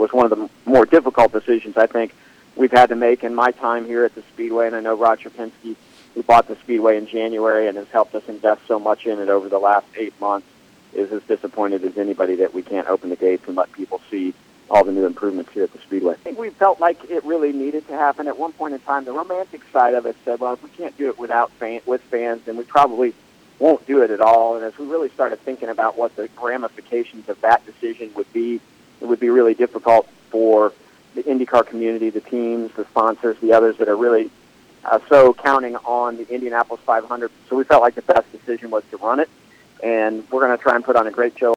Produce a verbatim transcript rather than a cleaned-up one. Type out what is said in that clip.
was one of the more difficult decisions I think we've had to make in my time here at the Speedway, and I know Roger Penske, who bought the Speedway in January and has helped us invest so much in it over the last eight months, is as disappointed as anybody that we can't open the gates and let people see all the new improvements here at the Speedway. I think we felt like it really needed to happen. At one point in time, the romantic side of it said, well, if we can't do it without fan, with fans, then we probably won't do it at all. And as we really started thinking about what the ramifications of that decision would be, it would be really difficult for the IndyCar community, the teams, the sponsors, the others that are really uh, so counting on the Indianapolis five hundred. So we felt like the best decision was to run it, and we're going to try and put on a great show